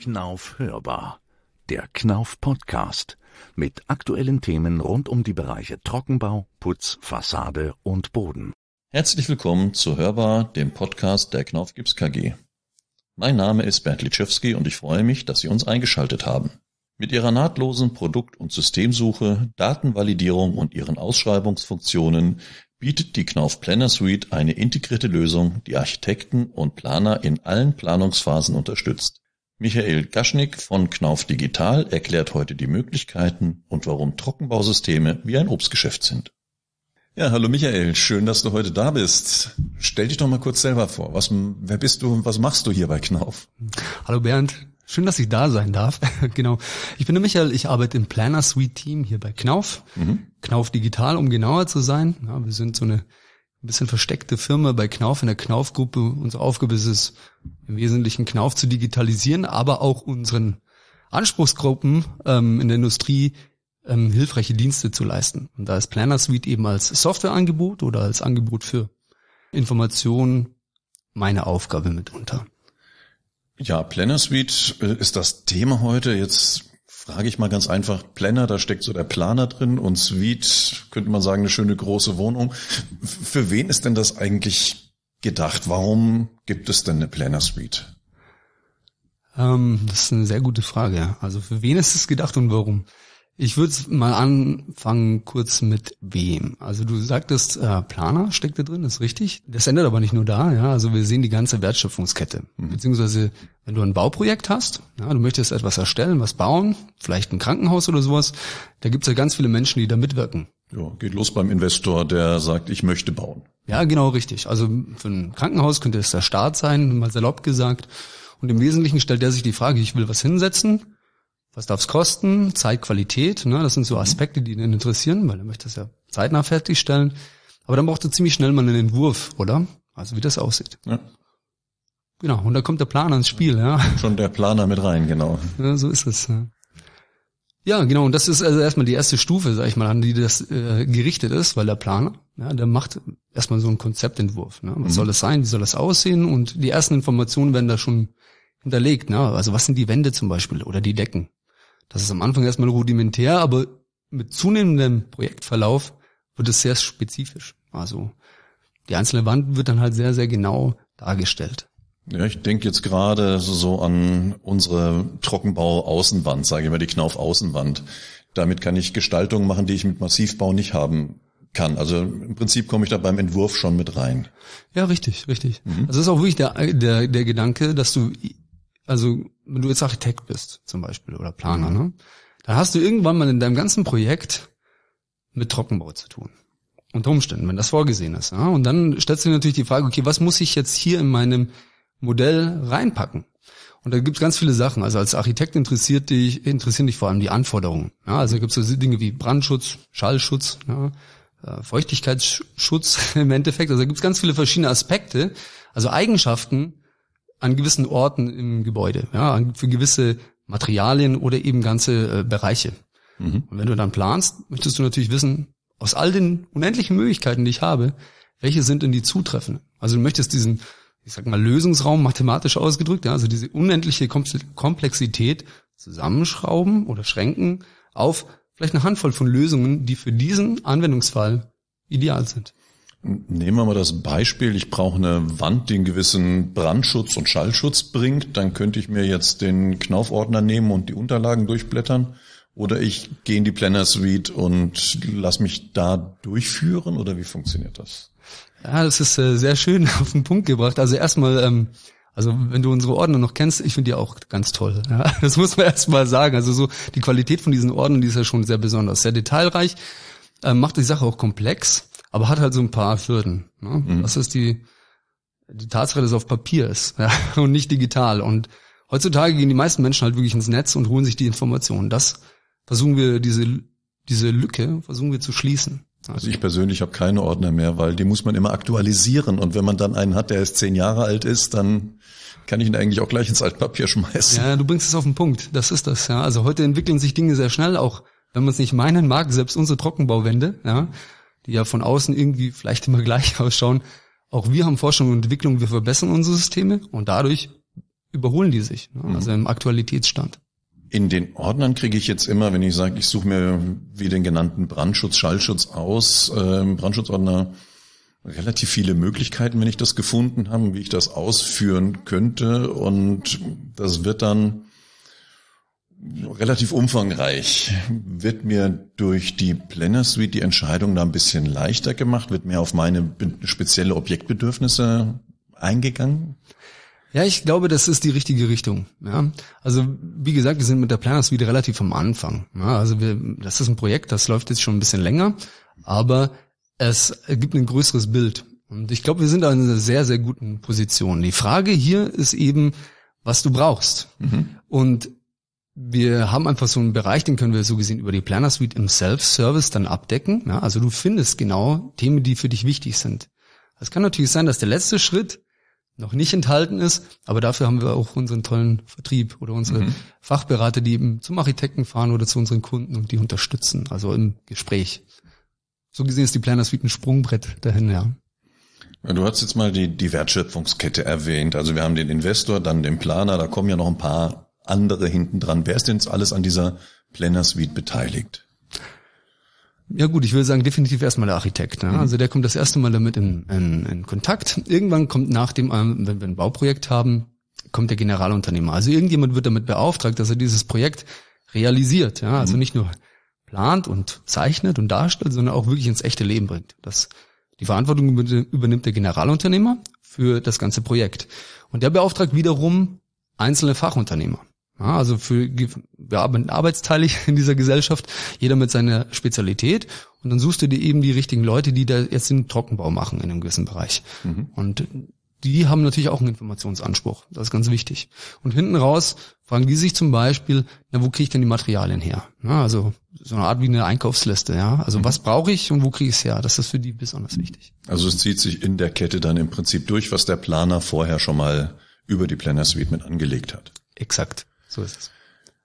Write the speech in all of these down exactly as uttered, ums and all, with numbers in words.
Knauf hörbar, der Knauf Podcast mit aktuellen Themen rund um die Bereiche Trockenbau, Putz, Fassade und Boden. Herzlich willkommen zu Hörbar, dem Podcast der Knauf Gips K G. Mein Name ist Bernd Litschewski und ich freue mich, dass Sie uns eingeschaltet haben. Mit ihrer nahtlosen Produkt- und Systemsuche, Datenvalidierung und ihren Ausschreibungsfunktionen bietet die Knauf Planner Suite eine integrierte Lösung, die Architekten und Planer in allen Planungsphasen unterstützt. Michael Gaschnik von Knauf Digital erklärt heute die Möglichkeiten und warum Trockenbausysteme wie ein Obstgeschäft sind. Ja, hallo Michael, schön, dass du heute da bist. Stell dich doch mal kurz selber vor. Was, wer bist du und was machst du hier bei Knauf? Hallo Bernd, schön, dass ich da sein darf. Genau. Ich bin der Michael, ich arbeite im Planner Suite Team hier bei Knauf. Mhm. Knauf Digital, um genauer zu sein. Ja, wir sind so eine ein bisschen versteckte Firma bei Knauf in der Knauf-Gruppe. Unsere Aufgabe ist es, im Wesentlichen Knauf zu digitalisieren, aber auch unseren Anspruchsgruppen ähm, in der Industrie ähm, hilfreiche Dienste zu leisten. Und da ist Planner Suite eben als Softwareangebot oder als Angebot für Informationen meine Aufgabe mitunter. Ja, Planner Suite ist das Thema heute. Jetzt frage ich mal ganz einfach, Planner, da steckt so der Planer drin und Suite, könnte man sagen, eine schöne große Wohnung. Für wen ist denn das eigentlich gedacht? Warum gibt es denn eine Planner Suite? Ähm, das ist eine sehr gute Frage. Also für wen ist es gedacht und warum? Ich würde mal anfangen kurz mit wem. Also du sagtest, äh, Planer steckt da drin, ist richtig. Das endet aber nicht nur da, ja. Also wir sehen die ganze Wertschöpfungskette. Mhm. Beziehungsweise, wenn du ein Bauprojekt hast, ja, du möchtest etwas erstellen, was bauen, vielleicht ein Krankenhaus oder sowas, da gibt's ja ganz viele Menschen, die da mitwirken. Ja, geht los beim Investor, der sagt, ich möchte bauen. Ja, genau, richtig. Also für ein Krankenhaus könnte es der Staat sein, mal salopp gesagt. Und im Wesentlichen stellt der sich die Frage, ich will was hinsetzen. Was darf es kosten? Zeit, Qualität, ne? Das sind so Aspekte, die ihn interessieren, weil er möchte das ja zeitnah fertigstellen. Aber dann braucht er ziemlich schnell mal einen Entwurf, oder? Also wie das aussieht. Ja. Genau, und da kommt der Planer ins Spiel, ja. Schon der Planer mit rein, genau. Ja, so ist es. Ja, ja, genau, und das ist also erstmal die erste Stufe, sag ich mal, an die das äh, gerichtet ist, weil der Planer, ja, der macht erstmal so einen Konzeptentwurf. Ne? Was mhm. soll das sein? Wie soll das aussehen? Und die ersten Informationen werden da schon hinterlegt, ne? Also was sind die Wände zum Beispiel oder die Decken? Das ist am Anfang erstmal rudimentär, aber mit zunehmendem Projektverlauf wird es sehr spezifisch. Also die einzelne Wand wird dann halt sehr, sehr genau dargestellt. Ja, ich denke jetzt gerade so an unsere Trockenbau-Außenwand, sage ich mal, die Knauf-Außenwand. Damit kann ich Gestaltungen machen, die ich mit Massivbau nicht haben kann. Also im Prinzip komme ich da beim Entwurf schon mit rein. Ja, richtig, richtig. Mhm. Also das ist auch wirklich der, der, der Gedanke, dass du, also wenn du jetzt Architekt bist zum Beispiel oder Planer, mhm. ne, dann hast du irgendwann mal in deinem ganzen Projekt mit Trockenbau zu tun. Unter Umständen, wenn das vorgesehen ist. Ja? Und dann stellst du dir natürlich die Frage, okay, was muss ich jetzt hier in meinem Modell reinpacken? Und da gibt's ganz viele Sachen. Also als Architekt interessiert dich, interessieren dich vor allem die Anforderungen. Ja? Also da gibt's so Dinge wie Brandschutz, Schallschutz, ja? Feuchtigkeitsschutz im Endeffekt. Also da gibt's ganz viele verschiedene Aspekte, also Eigenschaften an gewissen Orten im Gebäude, ja, für gewisse Materialien oder eben ganze äh, Bereiche. Mhm. Und wenn du dann planst, möchtest du natürlich wissen, aus all den unendlichen Möglichkeiten, die ich habe, welche sind denn die zutreffenden? Also du möchtest diesen, ich sag mal, Lösungsraum mathematisch ausgedrückt, ja, also diese unendliche Komplexität zusammenschrauben oder schränken auf vielleicht eine Handvoll von Lösungen, die für diesen Anwendungsfall ideal sind. Nehmen wir mal das Beispiel, ich brauche eine Wand, die einen gewissen Brandschutz und Schallschutz bringt. Dann könnte ich mir jetzt den Knauf-Ordner nehmen und die Unterlagen durchblättern. Oder ich gehe in die Planner Suite und lass mich da durchführen. Oder wie funktioniert das? Ja, das ist äh, sehr schön auf den Punkt gebracht. Also erstmal, ähm, also wenn du unsere Ordner noch kennst, ich finde die auch ganz toll. Ja, das muss man erstmal sagen. Also so die Qualität von diesen Ordnern, die ist ja schon sehr besonders, sehr detailreich, äh, macht die Sache auch komplex. Aber hat halt so ein paar Hürden. Ne? Mhm. Das ist die die Tatsache, dass es auf Papier ist, ja, und nicht digital. Und heutzutage gehen die meisten Menschen halt wirklich ins Netz und holen sich die Informationen. Das versuchen wir, diese diese Lücke versuchen wir zu schließen. Also ich persönlich habe keine Ordner mehr, weil die muss man immer aktualisieren. Und wenn man dann einen hat, der erst zehn Jahre alt ist, dann kann ich ihn eigentlich auch gleich ins Altpapier schmeißen. Ja, du bringst es auf den Punkt. Das ist das. Ja, also heute entwickeln sich Dinge sehr schnell, auch wenn man es nicht meinen mag. Selbst unsere Trockenbauwände, ja, die ja von außen irgendwie vielleicht immer gleich ausschauen. Auch wir haben Forschung und Entwicklung, wir verbessern unsere Systeme und dadurch überholen die sich, ne? Also im Aktualitätsstand. In den Ordnern kriege ich jetzt immer, wenn ich sage, ich suche mir wie den genannten Brandschutz, Schallschutz aus, äh, Brandschutzordner, relativ viele Möglichkeiten, wenn ich das gefunden habe, wie ich das ausführen könnte. Und das wird dann relativ umfangreich. Wird mir durch die Planner Suite die Entscheidung da ein bisschen leichter gemacht? Wird mehr auf meine spezielle Objektbedürfnisse eingegangen? Ja, ich glaube, das ist die richtige Richtung. Ja, also wie gesagt, wir sind mit der Planner Suite relativ am Anfang. Ja, also wir, das ist ein Projekt, das läuft jetzt schon ein bisschen länger, aber es gibt ein größeres Bild. Und ich glaube, wir sind da in einer sehr, sehr guten Position. Die Frage hier ist eben, was du brauchst. Mhm. Und wir haben einfach so einen Bereich, den können wir so gesehen über die Planner Suite im Self-Service dann abdecken. Ja, also du findest genau Themen, die für dich wichtig sind. Es kann natürlich sein, dass der letzte Schritt noch nicht enthalten ist, aber dafür haben wir auch unseren tollen Vertrieb oder unsere mhm. Fachberater, die eben zum Architekten fahren oder zu unseren Kunden und die unterstützen, also im Gespräch. So gesehen ist die Planner Suite ein Sprungbrett dahin, ja. Du hast jetzt mal die, die Wertschöpfungskette erwähnt. Also wir haben den Investor, dann den Planer, da kommen ja noch ein paar andere hinten dran. Wer ist denn jetzt alles an dieser Planner Suite beteiligt? Ja gut, ich würde sagen, definitiv erstmal der Architekt. Ne? Mhm. Also der kommt das erste Mal damit in, in, in Kontakt. Irgendwann kommt nach dem, wenn wir ein Bauprojekt haben, kommt der Generalunternehmer. Also irgendjemand wird damit beauftragt, dass er dieses Projekt realisiert. Ja, also mhm. nicht nur plant und zeichnet und darstellt, sondern auch wirklich ins echte Leben bringt. Das, die Verantwortung übernimmt der Generalunternehmer für das ganze Projekt. Und der beauftragt wiederum einzelne Fachunternehmer. Ja, also für, wir arbeiten arbeitsteilig in dieser Gesellschaft, jeder mit seiner Spezialität. Und dann suchst du dir eben die richtigen Leute, die da jetzt den Trockenbau machen in einem gewissen Bereich. Mhm. Und die haben natürlich auch einen Informationsanspruch. Das ist ganz wichtig. Und hinten raus fragen die sich zum Beispiel, na, wo kriege ich denn die Materialien her? Ja, also so eine Art wie eine Einkaufsliste. Ja, also mhm. was brauche ich und wo kriege ich es her? Das ist für die besonders wichtig. Also es zieht sich in der Kette dann im Prinzip durch, was der Planer vorher schon mal über die Planner Suite mit angelegt hat. Exakt. So ist es.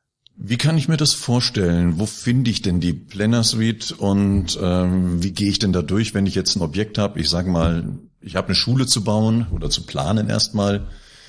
Wie kann ich mir das vorstellen? Wo finde ich denn die Planner Suite und ähm, wie gehe ich denn da durch, wenn ich jetzt ein Objekt habe? Ich sage mal, ich habe eine Schule zu bauen oder zu planen erstmal.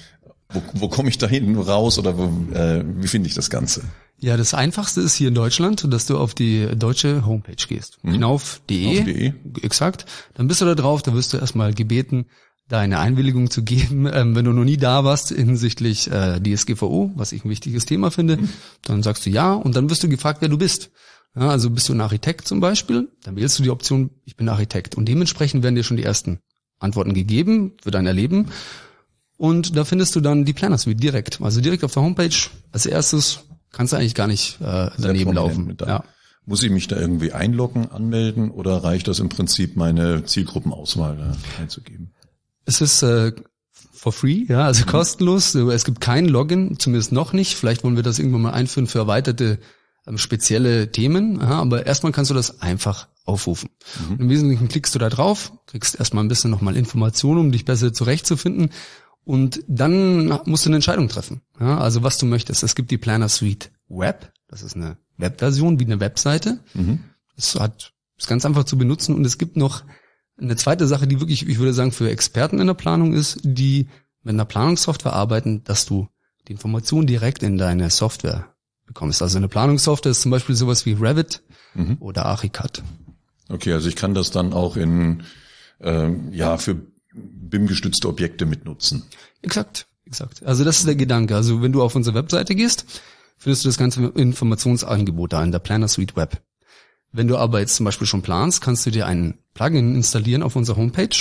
Wo, wo komme ich da hinten raus oder wo, äh, wie finde ich das Ganze? Ja, das Einfachste ist hier in Deutschland, dass du auf die deutsche Homepage gehst. Mhm. knauf punkt de. .de. Exakt. Dann bist du da drauf, da wirst du erstmal gebeten, deine Einwilligung zu geben, ähm, wenn du noch nie da warst hinsichtlich äh, D S G V O, was ich ein wichtiges Thema finde, mhm. dann sagst du ja und dann wirst du gefragt, wer du bist. Ja, also bist du ein Architekt zum Beispiel, dann wählst du die Option, ich bin Architekt und dementsprechend werden dir schon die ersten Antworten gegeben für dein Erleben und da findest du dann die Planner Suite direkt, also direkt auf der Homepage. Als erstes kannst du eigentlich gar nicht äh, daneben laufen. Ja. Muss ich mich da irgendwie einloggen, anmelden oder reicht das im Prinzip, meine Zielgruppenauswahl da einzugeben? Es ist äh, for free, ja, also mhm. kostenlos. Es gibt kein Login, zumindest noch nicht. Vielleicht wollen wir das irgendwann mal einführen für erweiterte ähm, spezielle Themen. Ja, aber erstmal kannst du das einfach aufrufen. Mhm. Und im Wesentlichen klickst du da drauf, kriegst erstmal ein bisschen nochmal Informationen, um dich besser zurechtzufinden. Und dann musst du eine Entscheidung treffen. Ja, also was du möchtest. Es gibt die Planner Suite Web. Das ist eine Webversion wie eine Webseite. Mhm. Das hat, ist ganz einfach zu benutzen. Und es gibt noch eine zweite Sache, die wirklich, ich würde sagen, für Experten in der Planung ist, die mit einer Planungssoftware arbeiten, dass du die Informationen direkt in deine Software bekommst. Also eine Planungssoftware ist zum Beispiel sowas wie Revit mhm. oder Archicad. Okay, also ich kann das dann auch in äh, ja für B I M-gestützte Objekte mitnutzen. Exakt, exakt. Also das ist der Gedanke. Also wenn du auf unsere Webseite gehst, findest du das ganze Informationsangebot da in der Planner Suite Web. Wenn du aber jetzt zum Beispiel schon planst, kannst du dir ein Plugin installieren auf unserer Homepage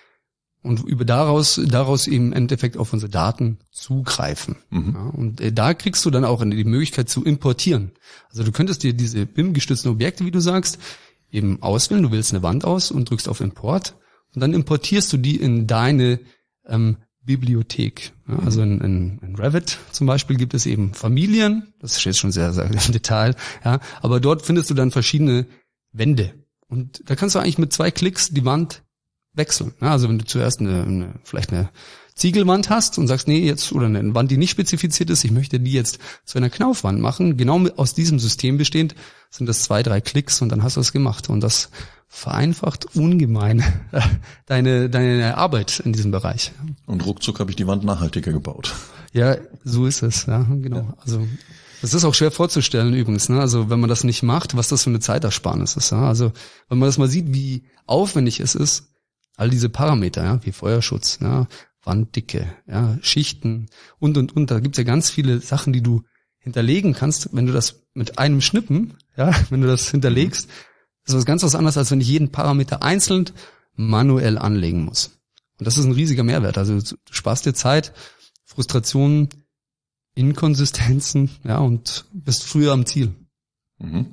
und über daraus daraus eben im Endeffekt auf unsere Daten zugreifen. Mhm. Ja, und äh, da kriegst du dann auch die Möglichkeit zu importieren. Also du könntest dir diese B I M-gestützten Objekte, wie du sagst, eben auswählen. Du wählst eine Wand aus und drückst auf Import und dann importierst du die in deine ähm, Bibliothek. Ja, mhm. Also in, in, in Revit zum Beispiel gibt es eben Familien, das ist jetzt schon sehr, sehr im Detail, ja, aber dort findest du dann verschiedene Wände. Und da kannst du eigentlich mit zwei Klicks die Wand wechseln. Ja, also wenn du zuerst eine, eine vielleicht eine Ziegelwand hast und sagst, nee, jetzt, oder eine Wand, die nicht spezifiziert ist, ich möchte die jetzt zu einer Knaufwand machen, genau aus diesem System bestehend, sind das zwei, drei Klicks und dann hast du es gemacht. Und das vereinfacht ungemein deine deine Arbeit in diesem Bereich. Und ruckzuck habe ich die Wand nachhaltiger gebaut. Ja, so ist es, ja, genau. Ja. Also das ist auch schwer vorzustellen übrigens, ne? Also wenn man das nicht macht, was das für eine Zeitersparnis ist. Ja? Also wenn man das mal sieht, wie aufwendig es ist, all diese Parameter, ja, wie Feuerschutz, ja, Wanddicke, ja, Schichten und und und. Da gibt's ja ganz viele Sachen, die du hinterlegen kannst, wenn du das mit einem Schnippen, ja, wenn du das hinterlegst, ist was ganz was anderes, als wenn ich jeden Parameter einzeln manuell anlegen muss. Und das ist ein riesiger Mehrwert. Also du sparst dir Zeit, Frustrationen, Inkonsistenzen, ja, und bist früher am Ziel. Mhm.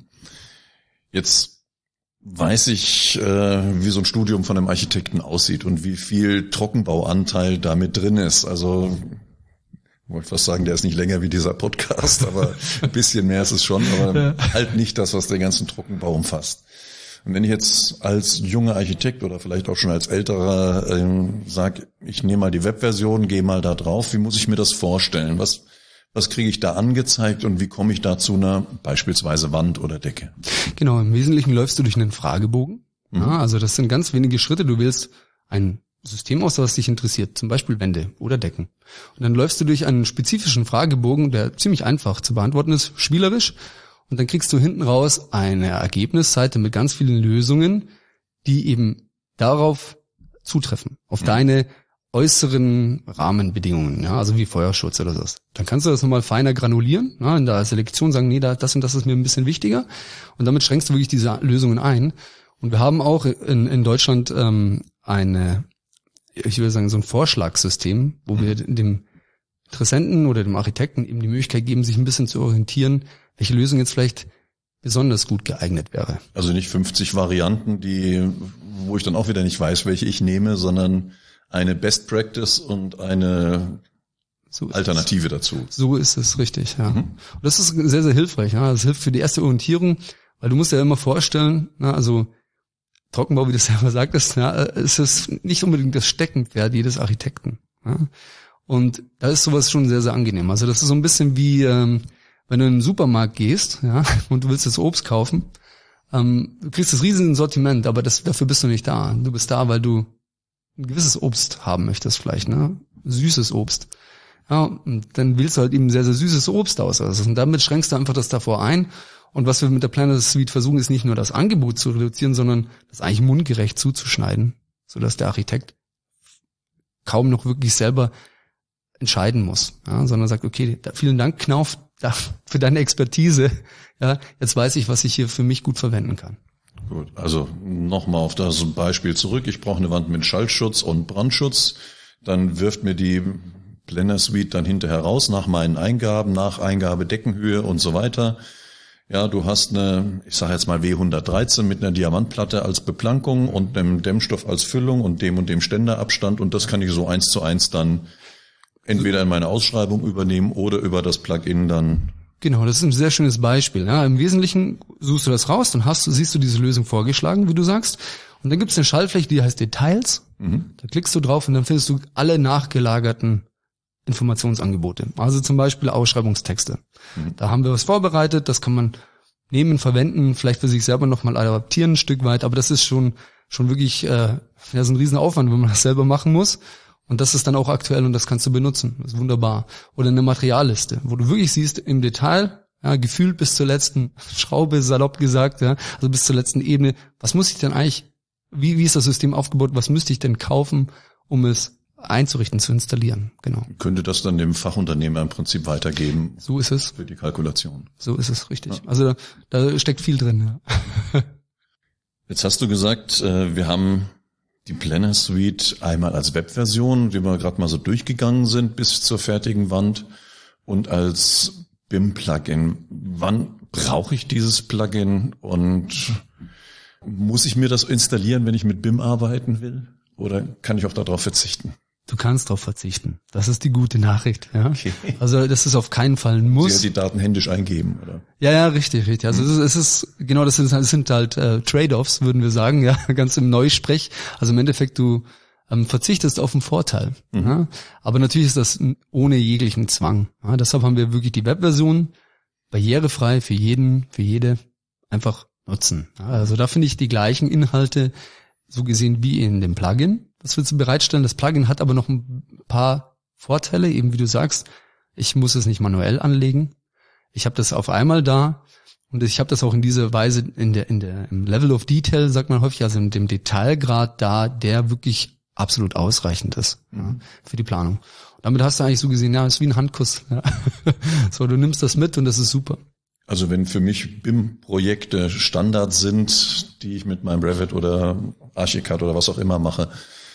Jetzt weiß ich, äh, wie so ein Studium von einem Architekten aussieht und wie viel Trockenbauanteil damit drin ist. Also ich wollte fast sagen, der ist nicht länger wie dieser Podcast, aber ein bisschen mehr ist es schon, aber ja. Halt nicht das, was den ganzen Trockenbau umfasst. Und wenn ich jetzt als junger Architekt oder vielleicht auch schon als älterer ähm, sage, ich nehme mal die Webversion, gehe mal da drauf, wie muss ich mir das vorstellen? Was was kriege ich da angezeigt und wie komme ich da zu einer beispielsweise Wand oder Decke? Genau, im Wesentlichen läufst du durch einen Fragebogen. Mhm. Ja, also das sind ganz wenige Schritte. Du wählst ein System aus, was dich interessiert, zum Beispiel Wände oder Decken. Und dann läufst du durch einen spezifischen Fragebogen, der ziemlich einfach zu beantworten ist, spielerisch. Und dann kriegst du hinten raus eine Ergebnisseite mit ganz vielen Lösungen, die eben darauf zutreffen, auf mhm. deine äußeren Rahmenbedingungen, ja, also wie Feuerschutz oder so. Dann kannst du das nochmal feiner granulieren, ja, in der Selektion sagen, nee, das und das ist mir ein bisschen wichtiger. Und damit schränkst du wirklich diese Lösungen ein. Und wir haben auch in, in Deutschland ähm, eine, ich würde sagen, so ein Vorschlagssystem, wo wir dem Interessenten oder dem Architekten eben die Möglichkeit geben, sich ein bisschen zu orientieren, welche Lösung jetzt vielleicht besonders gut geeignet wäre. Also nicht fünfzig Varianten, die, wo ich dann auch wieder nicht weiß, welche ich nehme, sondern eine Best Practice und eine so Alternative es. dazu. So ist es, richtig, ja. Mhm. Und das ist sehr, sehr hilfreich, ja. Das hilft für die erste Orientierung, weil du musst dir ja immer vorstellen, na, also Trockenbau, wie du selber sagtest, ja, es ist nicht unbedingt das Steckenpferd jedes Architekten. Ja. Und da ist sowas schon sehr, sehr angenehm. Also das ist so ein bisschen wie, ähm, wenn du in den Supermarkt gehst, ja, und du willst das Obst kaufen, ähm, du kriegst das riesen Sortiment, aber das, dafür bist du nicht da. Du bist da, weil du ein gewisses Obst haben möchtest vielleicht, ne? Süßes Obst. Ja, und dann wählst du halt eben sehr, sehr süßes Obst aus. Also, und damit schränkst du einfach das davor ein. Und was wir mit der Planner Suite versuchen, ist nicht nur das Angebot zu reduzieren, sondern das eigentlich mundgerecht zuzuschneiden, sodass der Architekt kaum noch wirklich selber entscheiden muss, ja, sondern sagt, okay, da, vielen Dank, Knauf, da, für deine Expertise. Ja, jetzt weiß ich, was ich hier für mich gut verwenden kann. Gut, also nochmal auf das Beispiel zurück. Ich brauche eine Wand mit Schallschutz und Brandschutz. Dann wirft mir die Planner Suite dann hinterher raus nach meinen Eingaben, nach Eingabe Deckenhöhe und so weiter. Ja, du hast eine, ich sage jetzt mal W hundertdreizehn mit einer Diamantplatte als Beplankung und einem Dämmstoff als Füllung und dem und dem Ständerabstand und das kann ich so eins zu eins dann entweder in meine Ausschreibung übernehmen oder über das Plugin dann. Genau, das ist ein sehr schönes Beispiel. Ja, im Wesentlichen suchst du das raus, dann hast du, siehst du diese Lösung vorgeschlagen, wie du sagst. Und dann gibt es eine Schaltfläche, die heißt Details. Mhm. Da klickst du drauf und dann findest du alle nachgelagerten Informationsangebote. Also zum Beispiel Ausschreibungstexte. Mhm. Da haben wir was vorbereitet, das kann man nehmen, verwenden, vielleicht für sich selber nochmal adaptieren ein Stück weit, aber das ist schon schon wirklich äh, ja, so ein Riesenaufwand, wenn man das selber machen muss. Und das ist dann auch aktuell und das kannst du benutzen. Das ist wunderbar. Oder eine Materialliste, wo du wirklich siehst im Detail, ja, gefühlt bis zur letzten Schraube, salopp gesagt, ja, also bis zur letzten Ebene, was muss ich denn eigentlich, wie, wie ist das System aufgebaut, was müsste ich denn kaufen, um es einzurichten, zu installieren, genau. Könnte das dann dem Fachunternehmer im Prinzip weitergeben? So ist es. Für die Kalkulation. So ist es, richtig. Ja. Also da, da steckt viel drin, ja. Jetzt hast du gesagt, wir haben die Planner Suite einmal als Webversion, die wir gerade mal so durchgegangen sind bis zur fertigen Wand und als B I M-Plugin. Wann brauche ich dieses Plugin und muss ich mir das installieren, wenn ich mit B I M arbeiten will? Oder kann ich auch darauf verzichten? Du kannst darauf verzichten. Das ist die gute Nachricht. Ja? Okay. Also das ist auf keinen Fall ein Muss. Sie ja die Daten händisch eingeben, oder? Ja, ja, richtig, richtig. Also mhm. es, ist, es ist genau, das sind, das sind halt äh, Trade-offs, würden wir sagen, ja, ganz im Neusprech. Also im Endeffekt du ähm, verzichtest auf einen Vorteil. Mhm. Ja? Aber natürlich ist das ohne jeglichen Zwang. Ja? Deshalb haben wir wirklich die Webversion barrierefrei für jeden, für jede, einfach nutzen. Also da finde ich die gleichen Inhalte so gesehen wie in dem Plugin. Das willst du bereitstellen. Das Plugin hat aber noch ein paar Vorteile, eben wie du sagst. Ich muss es nicht manuell anlegen. Ich habe das auf einmal da und ich habe das auch in dieser Weise in der in der im Level of Detail, sagt man häufig, also in dem Detailgrad da, der wirklich absolut ausreichend ist, mhm. ja, für die Planung. Und damit hast du eigentlich so gesehen, ja, ist wie ein Handkuss. Ja. So, du nimmst das mit und das ist super. Also wenn für mich B I M-Projekte Standard sind, die ich mit meinem Revit oder Archicad oder was auch immer mache,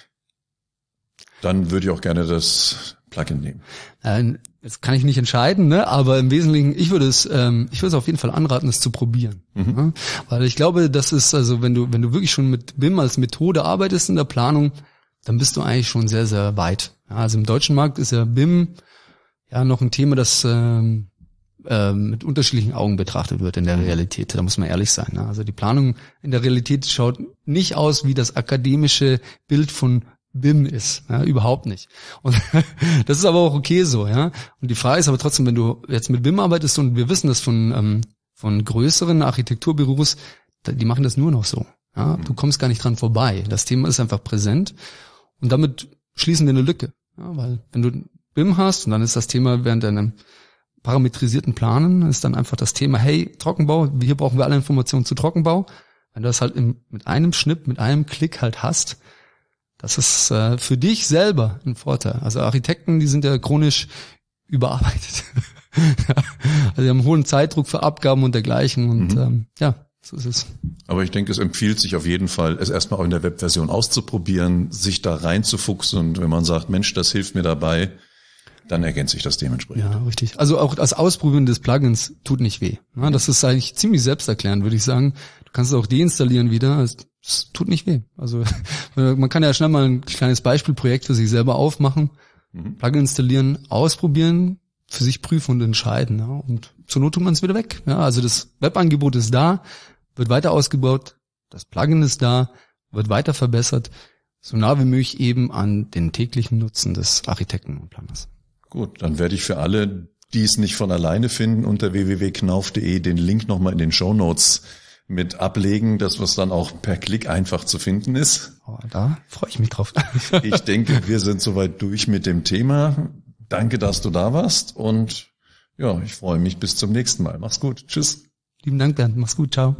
dann würde ich auch gerne das Plugin nehmen. Äh, das kann ich nicht entscheiden, ne? Aber im Wesentlichen, ich würde es, ähm, ich würde es auf jeden Fall anraten, es zu probieren, mhm. ja? Weil ich glaube, das ist also, wenn du, wenn du wirklich schon mit B I M als Methode arbeitest in der Planung, dann bist du eigentlich schon sehr, sehr weit. Ja, also im deutschen Markt ist ja B I M ja noch ein Thema, das ähm, äh, mit unterschiedlichen Augen betrachtet wird in der Realität. Da muss man ehrlich sein. Ne? Also die Planung in der Realität schaut nicht aus wie das akademische Bild von B I M ist, ja, überhaupt nicht. Und das ist aber auch okay so, ja. Und die Frage ist aber trotzdem, wenn du jetzt mit B I M arbeitest, und wir wissen das von ähm, von größeren Architekturbüros, die machen das nur noch so. Ja, du kommst gar nicht dran vorbei. Das Thema ist einfach präsent und damit schließen wir eine Lücke, ja, weil wenn du B I M hast und dann ist das Thema während deinem parametrisierten Planen ist dann einfach das Thema, hey, Trockenbau, hier brauchen wir alle Informationen zu Trockenbau. Wenn du das halt im, mit einem Schnipp, mit einem Klick halt hast, das ist äh, für dich selber ein Vorteil. Also Architekten, die sind ja chronisch überarbeitet. Also die haben einen hohen Zeitdruck für Abgaben und dergleichen und mhm. ähm, ja, so ist es. Aber ich denke, es empfiehlt sich auf jeden Fall, es erstmal auch in der Webversion auszuprobieren, sich da reinzufuchsen und wenn man sagt, Mensch, das hilft mir dabei, dann ergänzt sich das dementsprechend. Ja, richtig. Also auch das Ausprobieren des Plugins tut nicht weh. Ja, das ist eigentlich ziemlich selbsterklärend, würde ich sagen. Du kannst es auch deinstallieren wieder. Es, es tut nicht weh. Also man kann ja schnell mal ein kleines Beispielprojekt für sich selber aufmachen, mhm. Plugin installieren, ausprobieren, für sich prüfen und entscheiden. Ja, und zur Not tut man es wieder weg. Ja, also das Webangebot ist da, wird weiter ausgebaut, das Plugin ist da, wird weiter verbessert, so nah wie möglich eben an den täglichen Nutzen des Architekten und Planers. Gut, dann werde ich für alle, die es nicht von alleine finden, unter w w w punkt knauf punkt d e den Link nochmal in den Shownotes mit ablegen, dass was dann auch per Klick einfach zu finden ist. Oh, da freue ich mich drauf. Ich denke, wir sind soweit durch mit dem Thema. Danke, dass du da warst und ja, ich freue mich bis zum nächsten Mal. Mach's gut. Tschüss. Lieben Dank, Bernd. Mach's gut. Ciao.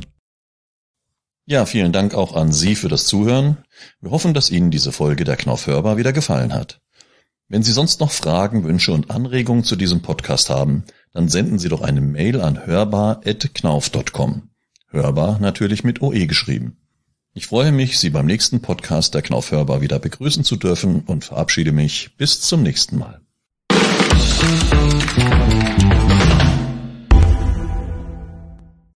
Ja, vielen Dank auch an Sie für das Zuhören. Wir hoffen, dass Ihnen diese Folge der Knauf Hörbar wieder gefallen hat. Wenn Sie sonst noch Fragen, Wünsche und Anregungen zu diesem Podcast haben, dann senden Sie doch eine Mail an hörbar at knauf punkt com. Hörbar natürlich mit O E geschrieben. Ich freue mich, Sie beim nächsten Podcast der Knauf Hörbar wieder begrüßen zu dürfen und verabschiede mich bis zum nächsten Mal.